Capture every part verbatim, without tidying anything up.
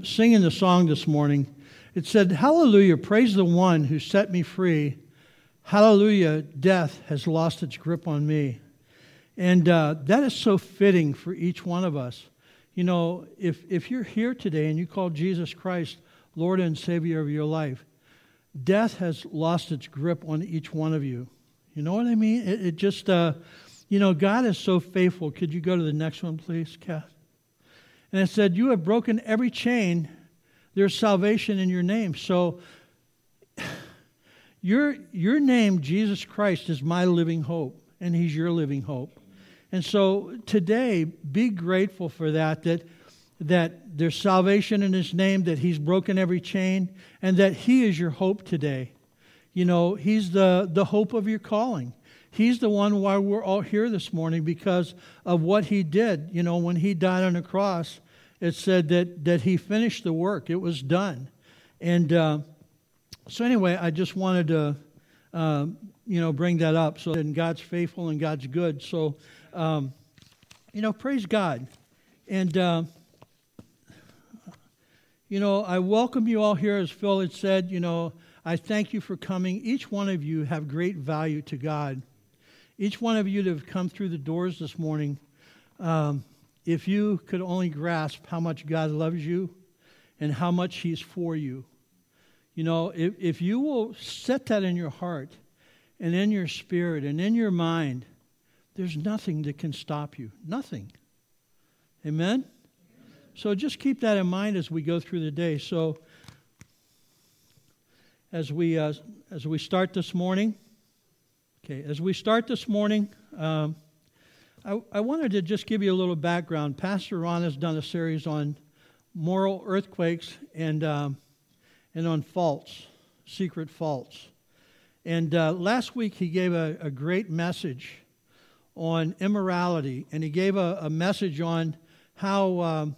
singing the song this morning, it said, "Hallelujah, praise the one who set me free. Hallelujah, death has lost its grip on me." And uh, that is so fitting for each one of us. You know, if, if you're here today and you call Jesus Christ Lord and Savior of your life, death has lost its grip on each one of you. You know what I mean? It, it just, uh, you know, God is so faithful. Could you go to the next one, please, Kath? And it said, "You have broken every chain. There's salvation in your name." So your, your name, Jesus Christ, is my living hope, and He's your living hope. And so today, be grateful for that, that, that there's salvation in His name, that He's broken every chain, and that He is your hope today. You know, He's the, the hope of your calling. He's the one why we're all here this morning, because of what He did. You know, when He died on the cross, it said that, that He finished the work. It was done. And uh, so anyway, I just wanted to, uh, you know, bring that up. So, and God's faithful and God's good. So, um, you know, praise God. And, uh, you know, I welcome you all here. As Phil had said, you know, I thank you for coming. Each one of you have great value to God. Each one of you that have come through the doors this morning, um, if you could only grasp how much God loves you and how much He's for you. You know, if, if you will set that in your heart and in your spirit and in your mind, there's nothing that can stop you. Nothing. Amen? So just keep that in mind as we go through the day. So as we uh, as we start this morning, okay, as we start this morning, um, I, I wanted to just give you a little background. Pastor Ron has done a series on moral earthquakes and um, and on faults, secret faults. And uh, last week he gave a, a great message on immorality, and he gave a, a message on how um,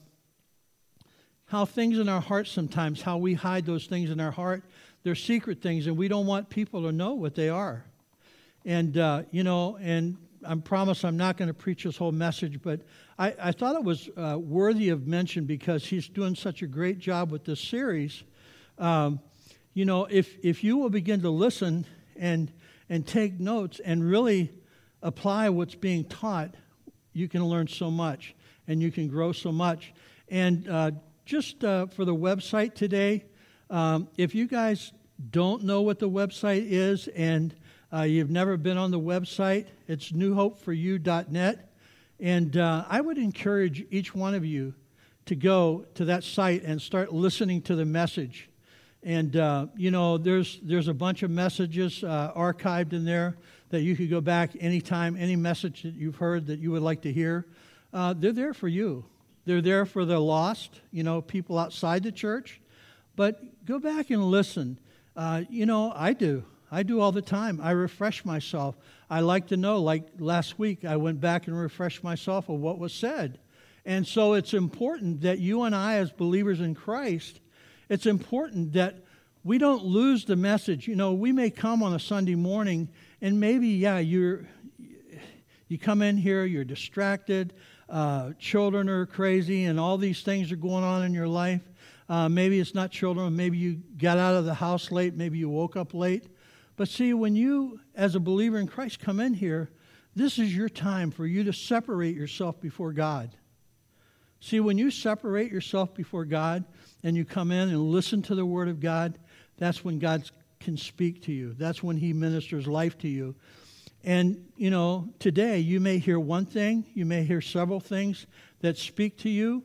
how things in our heart sometimes, how we hide those things in our heart. They're secret things, and we don't want people to know what they are. And, uh, you know, and I promise I'm not going to preach this whole message, but I, I thought it was uh, worthy of mention because he's doing such a great job with this series. Um, you know, if if you will begin to listen and and take notes and really apply what's being taught, you can learn so much and you can grow so much. And uh, just uh, for the website today, um, if you guys don't know what the website is and uh, you've never been on the website, it's new hope for you dot net. And uh, I would encourage each one of you to go to that site and start listening to the message. And, uh, you know, there's there's a bunch of messages uh, archived in there that you could go back anytime, any message that you've heard that you would like to hear. Uh, they're there for you. They're there for the lost, you know, people outside the church. But go back and listen. Uh, you know, I do. I do all the time. I refresh myself. I like to know, like last week, I went back and refreshed myself of what was said. And so it's important that you and I, as believers in Christ, it's important that we don't lose the message. You know, we may come on a Sunday morning and maybe, yeah, you're you come in here, you're distracted, uh, children are crazy, and all these things are going on in your life. Uh, maybe it's not children, maybe you got out of the house late, maybe you woke up late. But see, when you, as a believer in Christ, come in here, this is your time for you to separate yourself before God. See, when you separate yourself before God and you come in and listen to the Word of God, that's when God can speak to you. That's when He ministers life to you. And, you know, today you may hear one thing, you may hear several things that speak to you,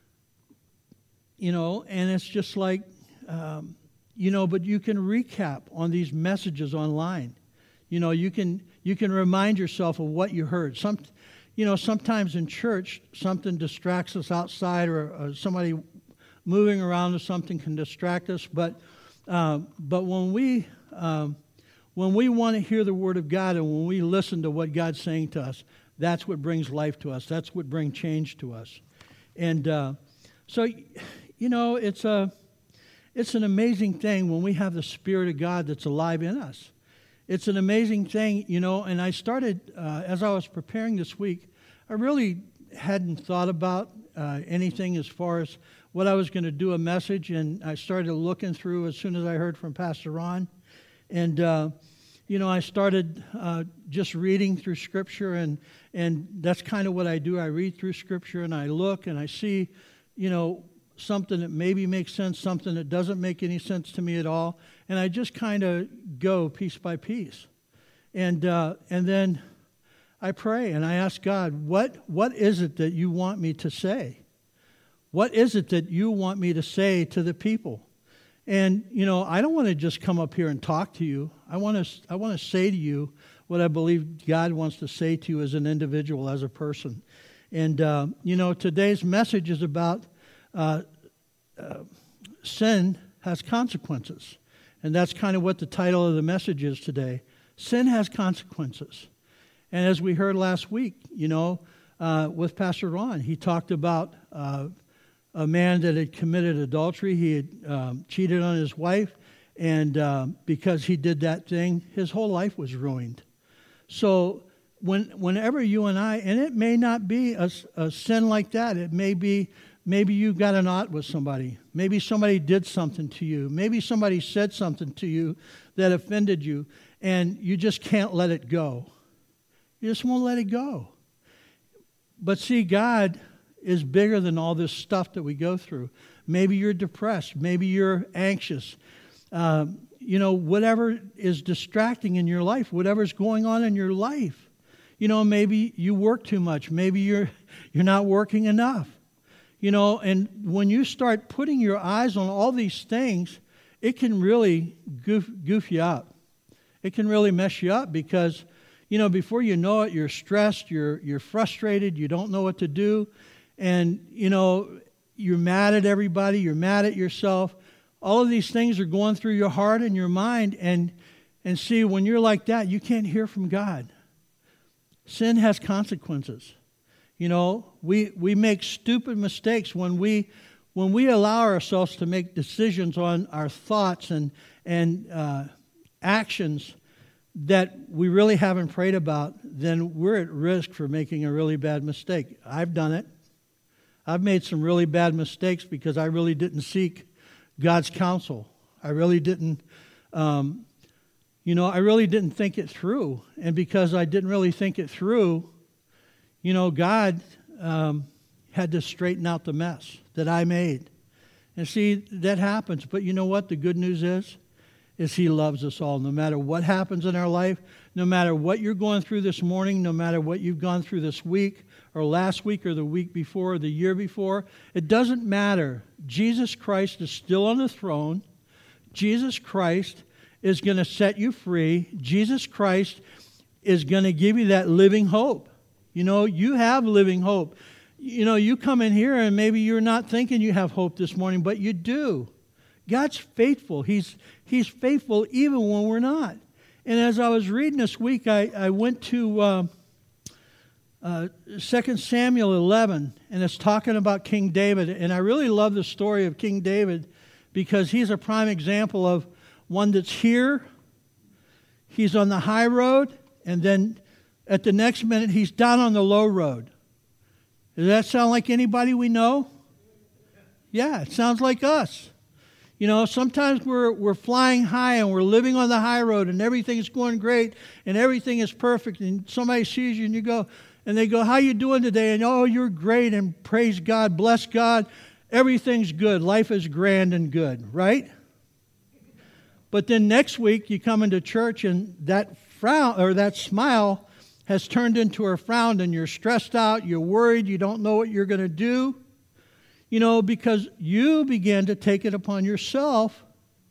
you know, and it's just like, um, you know, but you can recap on these messages online. You know, you can you can remind yourself of what you heard. Some, you know, sometimes in church, something distracts us outside, or, or somebody moving around or something can distract us. But um, but when we um, when we want to hear the Word of God and when we listen to what God's saying to us, that's what brings life to us. That's what brings change to us. And uh, so, you know, it's a it's an amazing thing when we have the Spirit of God that's alive in us. It's an amazing thing, you know, and I started, uh, as I was preparing this week, I really hadn't thought about uh, anything as far as what I was going to do a message, and I started looking through as soon as I heard from Pastor Ron. And, uh, you know, I started uh, just reading through Scripture, and, and that's kind of what I do. I read through Scripture, and I look, and I see, you know, something that maybe makes sense, something that doesn't make any sense to me at all, and I just kind of go piece by piece. And uh, and then I pray, and I ask God, what what is it that you want me to say? What is it that you want me to say to the people? And, you know, I don't want to just come up here and talk to you. I want to I want to say to you what I believe God wants to say to you as an individual, as a person. And, uh, you know, today's message is about uh, uh, sin has consequences. And that's kind of what the title of the message is today. Sin has consequences. And as we heard last week, you know, uh, with Pastor Ron, he talked about uh, a man that had committed adultery. He had um, cheated on his wife, and uh, because he did that thing, his whole life was ruined. So when, whenever you and I, and it may not be a, a sin like that, it may be, maybe you got an ought with somebody. Maybe somebody did something to you. Maybe somebody said something to you that offended you, and you just can't let it go. You just won't let it go. But see, God is bigger than all this stuff that we go through. Maybe you're depressed. Maybe you're anxious. Um, you know, whatever is distracting in your life, whatever's going on in your life. You know, maybe you work too much. Maybe you're you're not working enough. You know, and when you start putting your eyes on all these things, it can really goof, goof you up. It can really mess you up because, you know, before you know it, you're stressed, you're you're frustrated, you don't know what to do, and, you know, you're mad at everybody, you're mad at yourself. All of these things are going through your heart and your mind, and and see, when you're like that, you can't hear from God. Sin has consequences. You know, we, we make stupid mistakes when we when we allow ourselves to make decisions on our thoughts and and uh, actions that we really haven't prayed about. Then we're at risk for making a really bad mistake. I've done it. I've made some really bad mistakes because I really didn't seek God's counsel. I really didn't, um, you know, I really didn't think it through. And because I didn't really think it through, you know, God um, had to straighten out the mess that I made. And see, that happens. But you know what? The good news is, is He loves us all. No matter what happens in our life, no matter what you're going through this morning, no matter what you've gone through this week or last week or the week before or the year before, it doesn't matter. Jesus Christ is still on the throne. Jesus Christ is going to set you free. Jesus Christ is going to give you that living hope. You know, you have living hope. You know, you come in here and maybe you're not thinking you have hope this morning, but you do. God's faithful. He's He's faithful even when we're not. And as I was reading this week, I, I went to uh, uh, Second Samuel eleven, and it's talking about King David. And I really love the story of King David because he's a prime example of one that's here, he's on the high road, and then at the next minute, he's down on the low road. Does that sound like anybody we know? Yeah, it sounds like us. You know, sometimes we're we're flying high and we're living on the high road and everything's going great and everything is perfect, and somebody sees you and you go, and they go, "How you doing today?" And, "Oh, you're great," and praise God, bless God. Everything's good. Life is grand and good, right? But then next week you come into church and that frown or that smile has turned into a frown, and you're stressed out, you're worried, you don't know what you're going to do. You know, because you began to take it upon yourself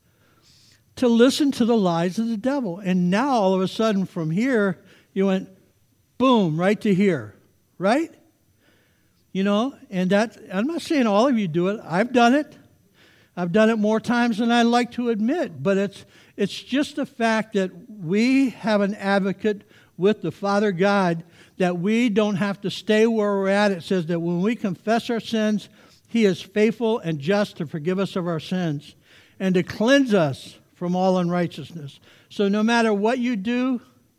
to listen to the lies of the devil. And now all of a sudden from here, you went, boom, right to here, right? You know, and that, I'm not saying all of you do it. I've done it. I've done it more times than I like to admit. But it's it's just the fact that we have an advocate with the Father God, that we don't have to stay where we're at. It says that when we confess our sins, He is faithful and just to forgive us of our sins and to cleanse us from all unrighteousness. So no matter what you do,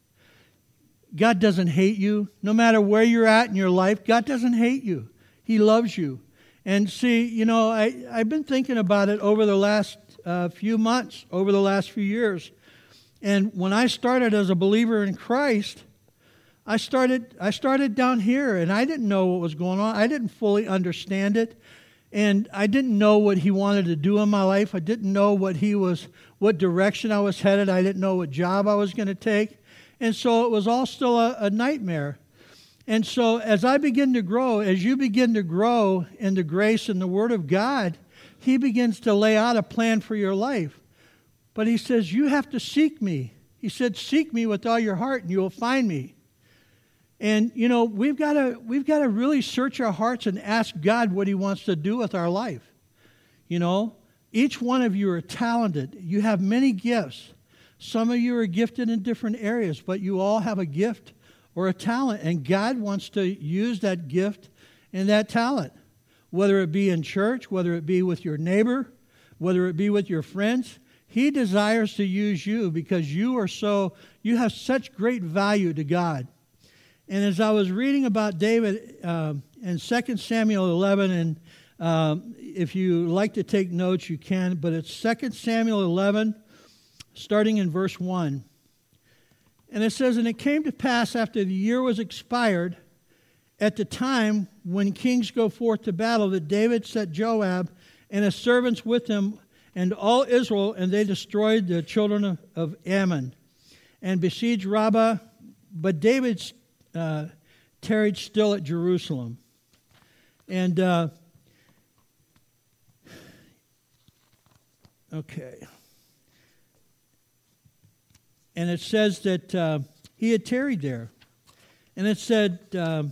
God doesn't hate you. No matter where you're at in your life, God doesn't hate you. He loves you. And see, you know, I, I've been thinking about it over the last uh, few months, over the last few years. And when I started as a believer in Christ, I started I started down here, and I didn't know what was going on. I didn't fully understand it, and I didn't know what He wanted to do in my life. I didn't know what He was, what direction I was headed. I didn't know what job I was going to take, and so it was all still a, a nightmare. And so as I begin to grow, as you begin to grow in the grace and the Word of God, He begins to lay out a plan for your life. But He says, you have to seek me. He said, seek me with all your heart and you will find me. And, you know, we've got to we've got to really search our hearts and ask God what He wants to do with our life. You know, each one of you are talented. You have many gifts. Some of you are gifted in different areas, but you all have a gift or a talent, and God wants to use that gift and that talent, whether it be in church, whether it be with your neighbor, whether it be with your friends. He desires to use you because you are so, you have such great value to God. And as I was reading about David uh, in Second Samuel eleven, and um, if you like to take notes, you can, but it's Second Samuel eleven, starting in verse one. And it says, and it came to pass after the year was expired, at the time when kings go forth to battle, that David set Joab and his servants with him and all Israel, and they destroyed the children of, of Ammon and besieged Rabbah. But David uh, tarried still at Jerusalem. And, uh, okay. And it says that uh, he had tarried there. And it said, uh,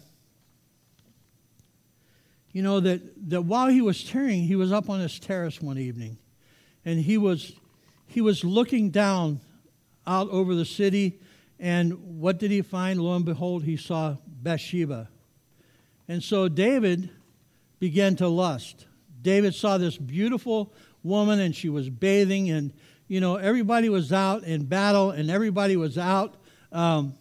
you know, that, that while he was tarrying, he was up on his terrace one evening. And he was he was looking down out over the city. And what did he find? Lo and behold, he saw Bathsheba. And so David began to lust. David saw this beautiful woman, and she was bathing, and you know, everybody was out in battle, and everybody was out, um,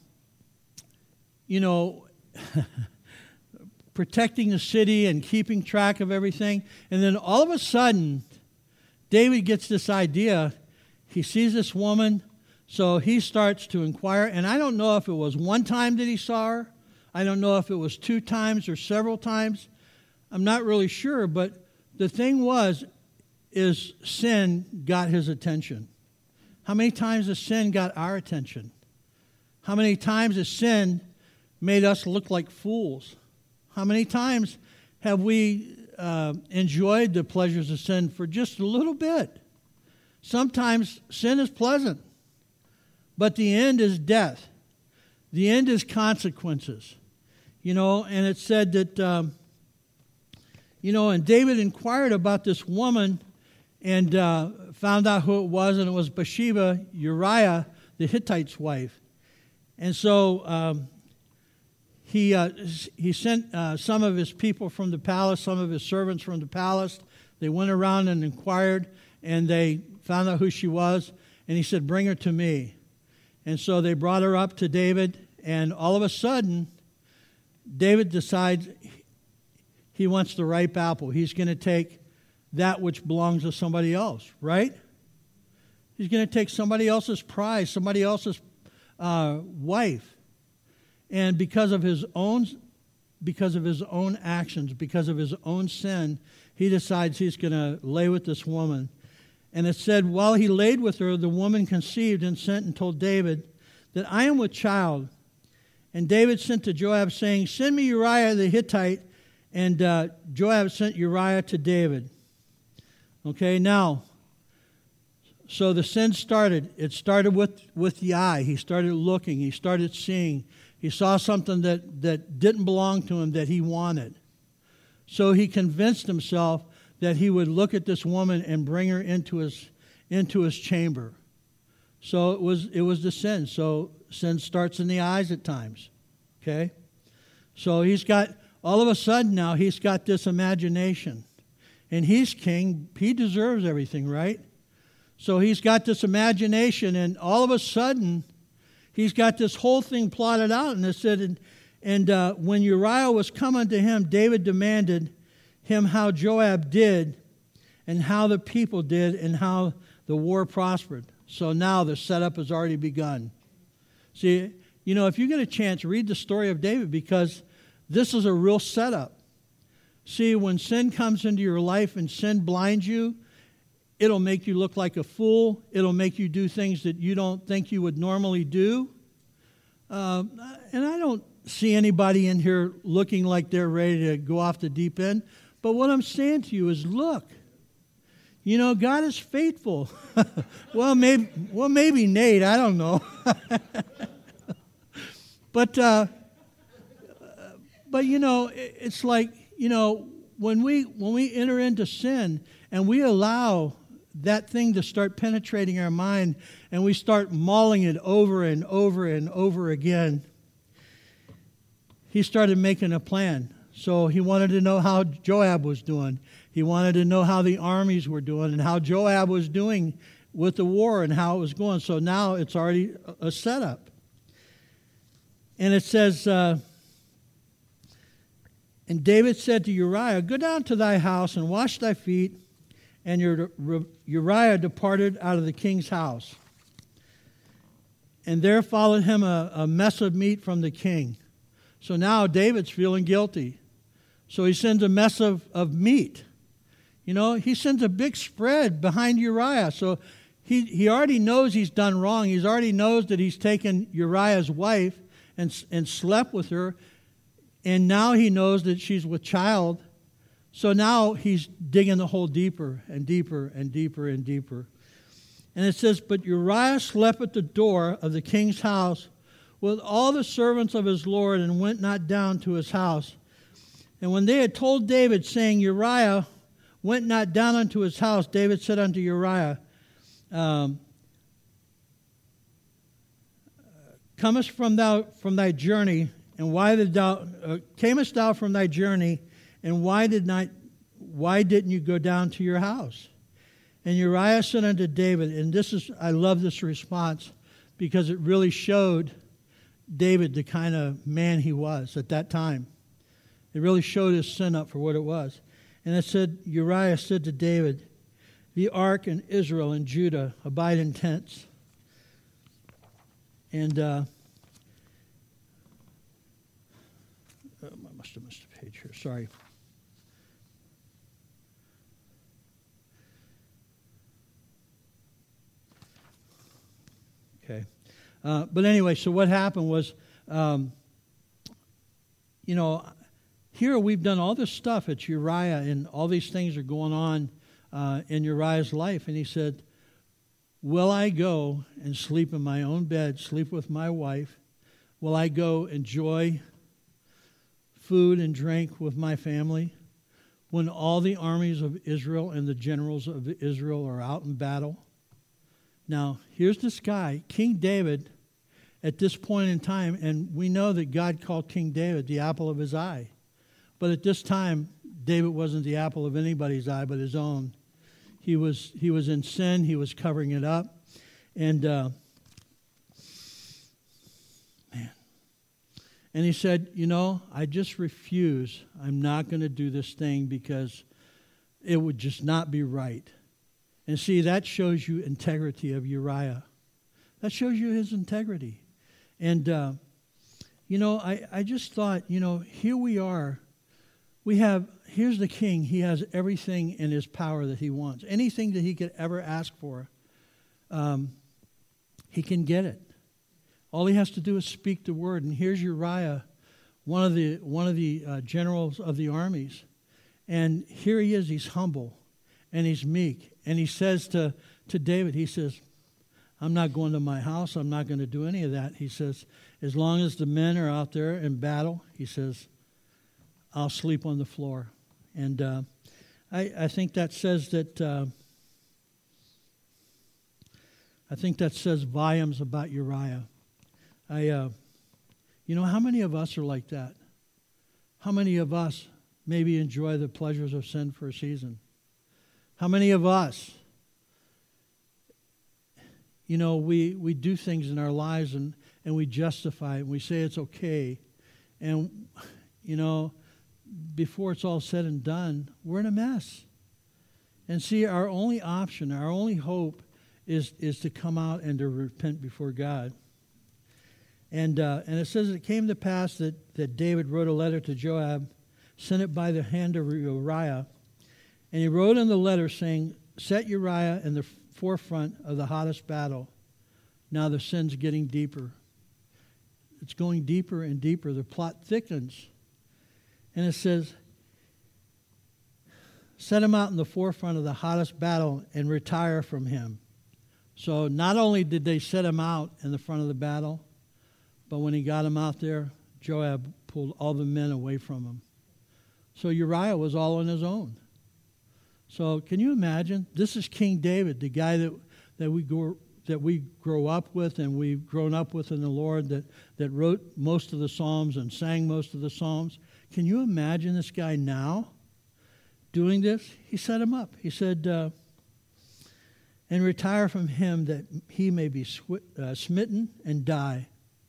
you know, protecting the city and keeping track of everything. And then all of a sudden, David gets this idea. He sees this woman, so he starts to inquire. And I don't know if it was one time that he saw her. I don't know if it was two times or several times. I'm not really sure, but the thing was, is sin got his attention. How many times has sin got our attention? How many times has sin made us look like fools? How many times have we uh, enjoyed the pleasures of sin for just a little bit? Sometimes sin is pleasant, but the end is death. The end is consequences. You know, and it said that, um, you know, and David inquired about this woman and uh, found out who it was, and it was Bathsheba, Uriah, the Hittite's wife. And so um, he uh, he sent uh, some of his people from the palace, some of his servants from the palace. They went around and inquired, and they found out who she was. And he said, bring her to me. And so they brought her up to David, and all of a sudden, David decides he wants the ripe apple. He's going to take that which belongs to somebody else, right? He's going to take somebody else's prize, somebody else's uh, wife. And because of his own because of his own actions, because of his own sin, he decides he's going to lay with this woman. And it said, while he laid with her, the woman conceived and sent and told David that I am with child. And David sent to Joab, saying, send me Uriah the Hittite. And uh, Joab sent Uriah to David. Okay, now, so the sin started. It started with, with the eye. He started looking. He started seeing. He saw something that, that didn't belong to him that he wanted. So he convinced himself that he would look at this woman and bring her into his into his chamber. So it was it was the sin. So sin starts in the eyes at times. Okay? So he's got, all of a sudden now, he's got this imagination. And he's king. He deserves everything, right? So he's got this imagination, and all of a sudden, he's got this whole thing plotted out. And it said, and, and uh, when Uriah was coming to him, David demanded, him how Joab did and how the people did and how the war prospered. So now the setup has already begun. See, you know, if you get a chance, read the story of David, because this is a real setup. See, when sin comes into your life and sin blinds you, it'll make you look like a fool. It'll make you do things that you don't think you would normally do. Uh, and I don't see anybody in here looking like they're ready to go off the deep end. But what I'm saying to you is, look, you know, God is faithful. well, maybe, well, maybe Nate, I don't know. but, uh, but you know, it's like, you know, when we when we enter into sin and we allow that thing to start penetrating our mind and we start mulling it over and over and over again, he started making a plan. So he wanted to know how Joab was doing. He wanted to know how the armies were doing and how Joab was doing with the war and how it was going. So now it's already a setup. And it says, uh, and David said to Uriah, go down to thy house and wash thy feet. And Uriah departed out of the king's house. And there followed him a, a mess of meat from the king. So now David's feeling guilty. So he sends a mess of, of meat. You know, he sends a big spread behind Uriah. So he, he already knows he's done wrong. He already knows that he's taken Uriah's wife and, and slept with her. And now he knows that she's with child. So now he's digging the hole deeper and deeper and deeper and deeper. And it says, but Uriah slept at the door of the king's house with all the servants of his lord and went not down to his house. And when they had told David, saying, Uriah went not down unto his house, David said unto Uriah, um, comest from thou from thy journey, and why did thou uh, camest thou from thy journey, and why did not why didn't you go down to your house? And Uriah said unto David, and this is I love this response because it really showed David the kind of man he was at that time. It really showed his sin up for what it was. And it said, Uriah said to David, the ark and Israel and Judah abide in tents. And uh, oh, I must have missed a page here. Sorry. Okay. Uh, but anyway, so what happened was, um, you know, here we've done all this stuff at Uriah, and all these things are going on uh, in Uriah's life. And he said, will I go and sleep in my own bed, sleep with my wife? Will I go enjoy food and drink with my family when all the armies of Israel and the generals of Israel are out in battle? Now, here's this guy, King David, at this point in time, and we know that God called King David the apple of his eye. But at this time, David wasn't the apple of anybody's eye but his own. He was he was in sin. He was covering it up. And, uh, man. And he said, you know, I just refuse. I'm not going to do this thing because it would just not be right. And see, that shows you integrity of Uriah. That shows you his integrity. And, uh, you know, I, I just thought, you know, here we are. We have, here's the king. He has everything in his power that he wants. Anything that he could ever ask for, um, he can get it. All he has to do is speak the word. And here's Uriah, one of the one of the uh, generals of the armies. And here he is. He's humble and he's meek. And he says to, to David, he says, I'm not going to my house. I'm not going to do any of that. He says, as long as the men are out there in battle, he says, I'll sleep on the floor. And uh, I, I think that says that, uh, I think that says volumes about Uriah. I, uh, you know, how many of us are like that? How many of us maybe enjoy the pleasures of sin for a season? How many of us, you know, we, we do things in our lives and, and we justify it and we say it's okay. And, you know, before it's all said and done, we're in a mess. And see, our only option, our only hope is, is to come out and to repent before God. And uh, and it says it came to pass that, that David wrote a letter to Joab, sent it by the hand of Uriah. And he wrote in the letter saying, set Uriah in the forefront of the hottest battle. Now the sin's getting deeper. It's going deeper and deeper. The plot thickens. And it says, set him out in the forefront of the hottest battle and retire from him. So not only did they set him out in the front of the battle, but when he got him out there, Joab pulled all the men away from him. So Uriah was all on his own. So can you imagine? This is King David, the guy that, that we grow, that we grow up with and we've grown up with in the Lord, that, that wrote most of the Psalms and sang most of the Psalms. Can you imagine this guy now doing this? He set him up. He said, uh, and retire from him that he may be sw- uh, smitten and die.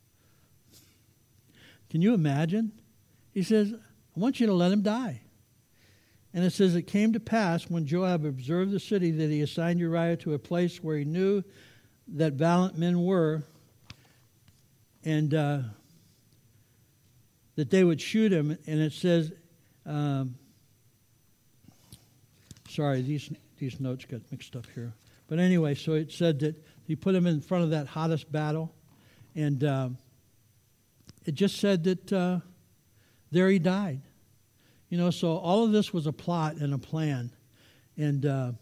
Can you imagine? He says, I want you to let him die. And it says, it came to pass when Joab observed the city that he assigned Uriah to a place where he knew that valiant men were, and uh, that they would shoot him. And it says, um, sorry, these these notes got mixed up here. But anyway, so it said that he put him in front of that hottest battle, and um, it just said that uh, there he died. You know, so all of this was a plot and a plan. And, uh,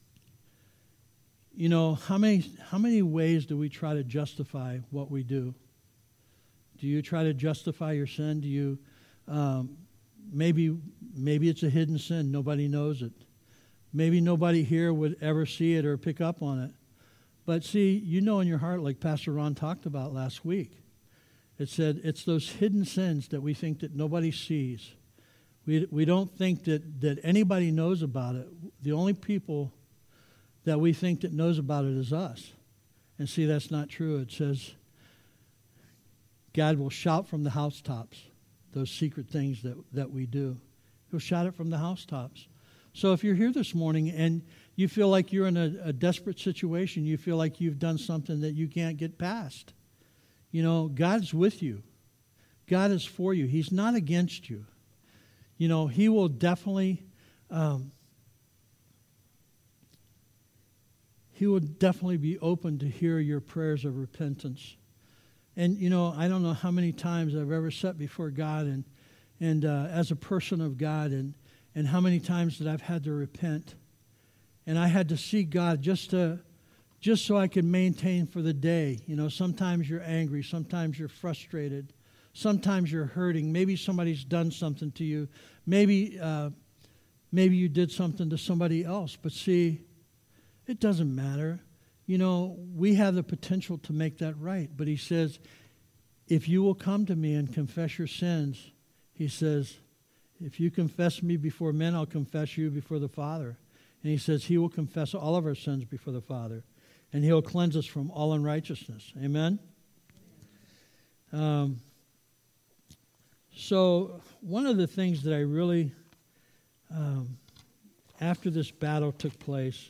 you know, how many how many ways do we try to justify what we do? Do you try to justify your sin? Do you, um, maybe maybe it's a hidden sin. Nobody knows it. Maybe nobody here would ever see it or pick up on it. But see, you know in your heart, like Pastor Ron talked about last week, it said it's those hidden sins that we think that nobody sees. We we don't think that, that anybody knows about it. The only people that we think that knows about it is us. And see, that's not true. It says God will shout from the housetops those secret things that, that we do. He'll shout it from the housetops. So if you're here this morning and you feel like you're in a, a desperate situation, you feel like you've done something that you can't get past, you know, God's with you. God is for you. He's not against you. You know, he will definitely, um, he will definitely be open to hear your prayers of repentance. And, you know, I don't know how many times I've ever sat before God and, and uh, as a person of God, and, and how many times that I've had to repent. And I had to seek God just to, just so I could maintain for the day. You know, sometimes you're angry, sometimes you're frustrated. Sometimes you're hurting. Maybe somebody's done something to you. Maybe uh, maybe you did something to somebody else. But see, it doesn't matter. You know, we have the potential to make that right. But he says, if you will come to me and confess your sins, he says, if you confess me before men, I'll confess you before the Father. And he says he will confess all of our sins before the Father. And he'll cleanse us from all unrighteousness. Amen? Um So one of the things that I really, um, after this battle took place,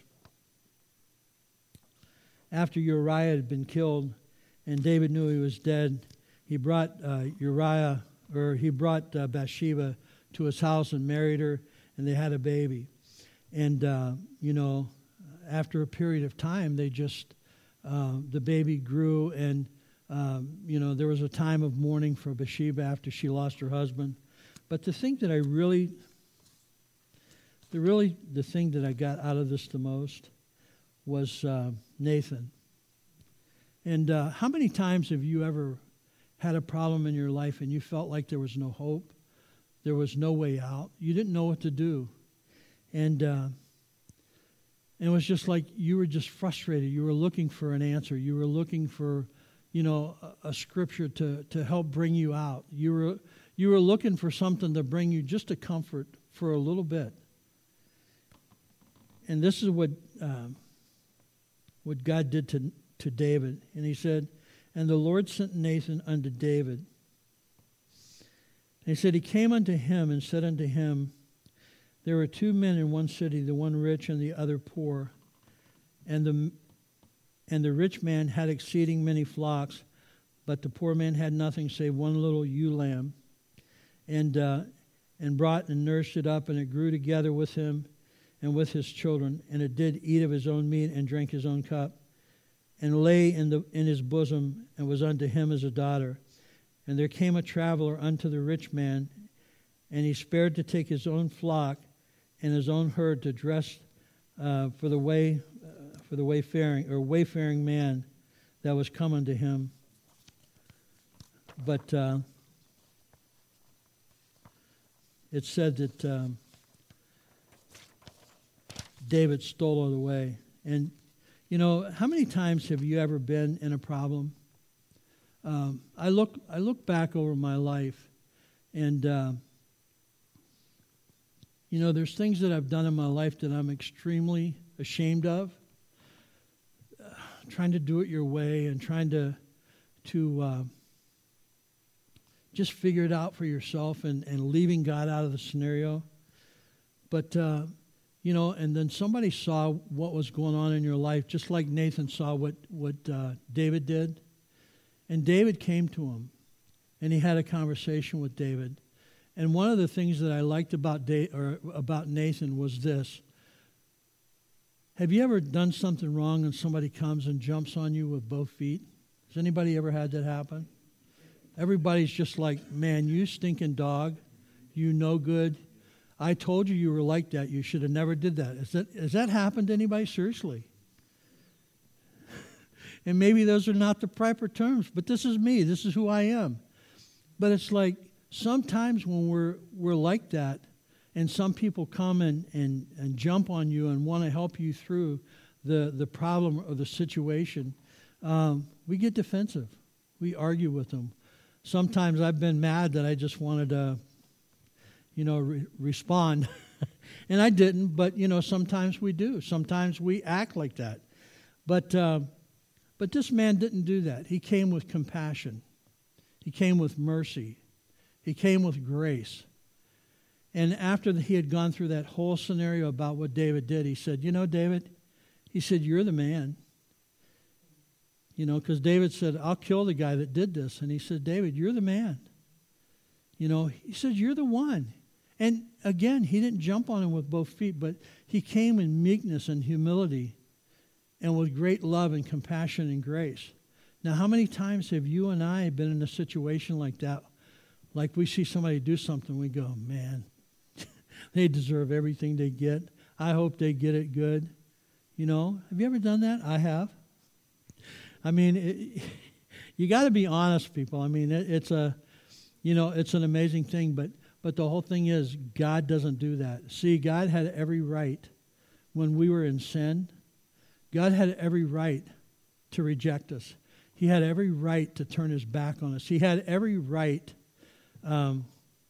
after Uriah had been killed and David knew he was dead, he brought uh, Uriah, or he brought uh, Bathsheba to his house and married her, and they had a baby. And, uh, you know, after a period of time, they just, uh, the baby grew, and Um, you know, there was a time of mourning for Bathsheba after she lost her husband. But the thing that I really, the really, the thing that I got out of this the most was uh, Nathan. And uh, how many times have you ever had a problem in your life and you felt like there was no hope, there was no way out, you didn't know what to do, and uh, and it was just like you were just frustrated. You were looking for an answer. You were looking for, you know, a, a scripture to, to help bring you out. You were you were looking for something to bring you just a comfort for a little bit. And this is what um, what God did to to David. And he said, and the Lord sent Nathan unto David. And he said, he came unto him and said unto him, there were two men in one city, the one rich and the other poor. And the and the rich man had exceeding many flocks, but the poor man had nothing save one little ewe lamb, and uh, and brought and nursed it up, and it grew together with him and with his children, and it did eat of his own meat and drank his own cup, and lay in the in his bosom, and was unto him as a daughter. And there came a traveler unto the rich man, and he spared to take his own flock and his own herd to dress uh, for the way uh, for the wayfaring or wayfaring man that was coming to him. But uh, it said that um, David stole it away. And you know, how many times have you ever been in a problem? Um, I look I look back over my life, and uh, you know, there's things that I've done in my life that I'm extremely ashamed of. Uh, trying to do it your way and trying to to uh, just figure it out for yourself and, and leaving God out of the scenario. But uh, you know, and then somebody saw what was going on in your life, just like Nathan saw what what uh, David did. And David came to him, and he had a conversation with David. And one of the things that I liked about da- or about Nathan was this. Have you ever done something wrong and somebody comes and jumps on you with both feet? Has anybody ever had that happen? Everybody's just like, man, you stinking dog. You no good. I told you you were like that. You should have never did that. Has that, has that happened to anybody? Seriously? And maybe those are not the proper terms, but this is me. This is who I am. But it's like sometimes when we're we're like that, and some people come and, and, and jump on you and want to help you through the, the problem or the situation, um, we get defensive. We argue with them. Sometimes I've been mad that I just wanted to, you know, re- respond. And I didn't, but, you know, sometimes we do. Sometimes we act like that. But... Uh, But this man didn't do that. He came with compassion. He came with mercy. He came with grace. And after he had gone through that whole scenario about what David did, he said, you know, David, he said, you're the man. You know, because David said, I'll kill the guy that did this. And he said, David, you're the man. You know, he said, you're the one. And again, he didn't jump on him with both feet, but he came in meekness and humility, and with great love and compassion and grace. Now, how many times have you and I been in a situation like that? Like we see somebody do something, we go, man, they deserve everything they get. I hope they get it good. You know, have you ever done that? I have. I mean, it, you got to be honest, people. I mean, it, it's a, you know, it's an amazing thing, but but the whole thing is God doesn't do that. See, God had every right when we were in sin. God had every right to reject us. He had every right to turn his back on us. He had every right um,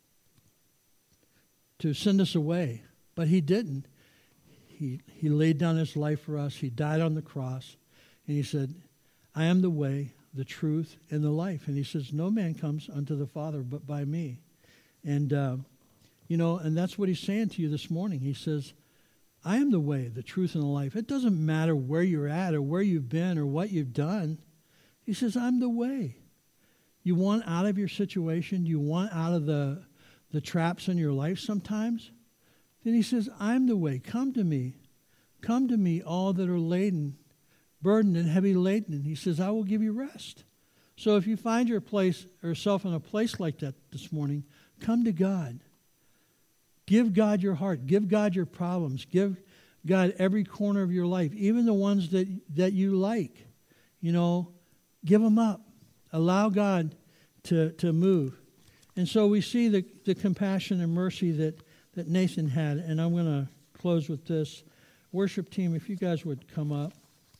to send us away, but he didn't. He, he laid down his life for us. He died on the cross, and he said, I am the way, the truth, and the life. And he says, no man comes unto the Father but by me. And, uh, you know, and that's what he's saying to you this morning. He says, I am the way, the truth, and the life. It doesn't matter where you're at or where you've been or what you've done. He says, I'm the way. You want out of your situation? You want out of the, the traps in your life sometimes? Then he says, I'm the way. Come to me. Come to me, all that are laden, burdened, and heavy laden. And he says, I will give you rest. So if you find your place, yourself in a place like that this morning, come to God. Give God your heart. Give God your problems. Give God every corner of your life, even the ones that, that you like. You know, give them up. Allow God to, to move. And so we see the, the compassion and mercy that, that Nathan had. And I'm going to close with this. Worship team, if you guys would come up.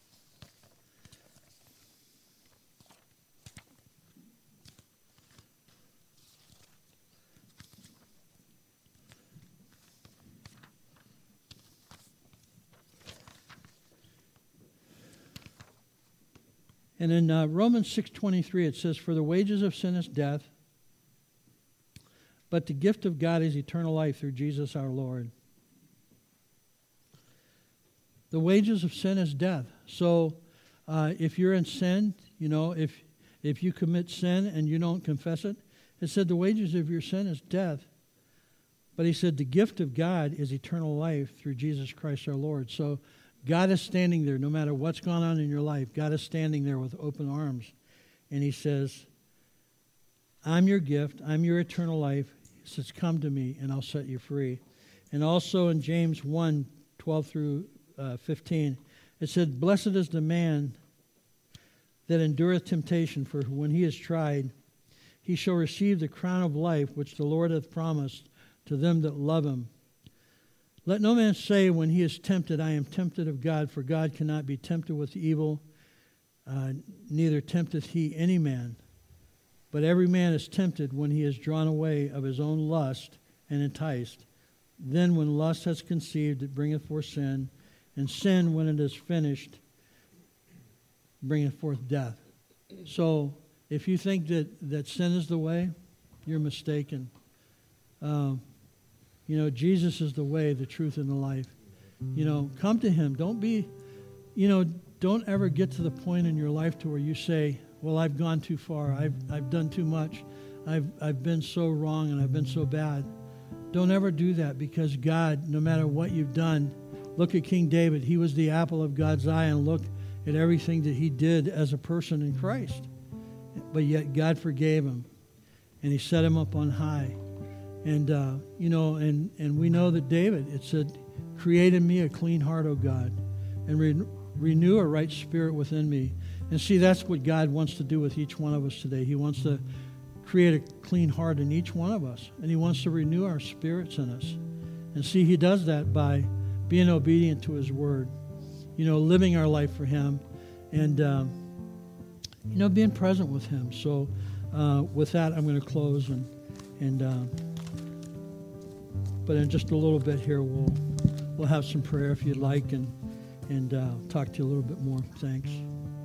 And in uh, Romans six twenty-three, it says, for the wages of sin is death, But the gift of God is eternal life through Jesus our Lord. The wages of sin is death. So uh, if you're in sin, you know, if if you commit sin and you don't confess it, it said the wages of your sin is death. But he said the gift of God is eternal life through Jesus Christ our Lord. So God is standing there no matter what's gone on in your life. God is standing there with open arms. And he says, I'm your gift. I'm your eternal life. He says, come to me and I'll set you free. And also in James one, twelve through uh, fifteen, it said, blessed is the man that endureth temptation, for when he is tried, he shall receive the crown of life which the Lord hath promised to them that love him. Let no man say when he is tempted, I am tempted of God, for God cannot be tempted with evil, uh, neither tempteth he any man. But every man is tempted when he is drawn away of his own lust and enticed. Then when lust has conceived, it bringeth forth sin, and sin, when it is finished, bringeth forth death. So if you think that, that sin is the way, you're mistaken. Um, you know, Jesus is the way, the truth, and the life. You know, come to him. Don't be, you know, don't ever get to the point in your life to where you say, well, I've gone too far. I've I've done too much. I've I've been so wrong and I've been so bad. Don't ever do that, because God, no matter what you've done, look at King David. He was the apple of God's eye, and look at everything that he did as a person in Christ. But yet God forgave him, and he set him up on high. And, uh, you know, and, and we know that David, it said, create in me a clean heart, O God, and re- renew a right spirit within me. And see, that's what God wants to do with each one of us today. He wants to create a clean heart in each one of us, and he wants to renew our spirits in us. And see, he does that by being obedient to his word, you know, living our life for him, and, um, you know, being present with him. So uh, with that, I'm going to close, and, and uh, but in just a little bit here, we'll we'll have some prayer if you'd like, and, and uh, talk to you a little bit more. Thanks.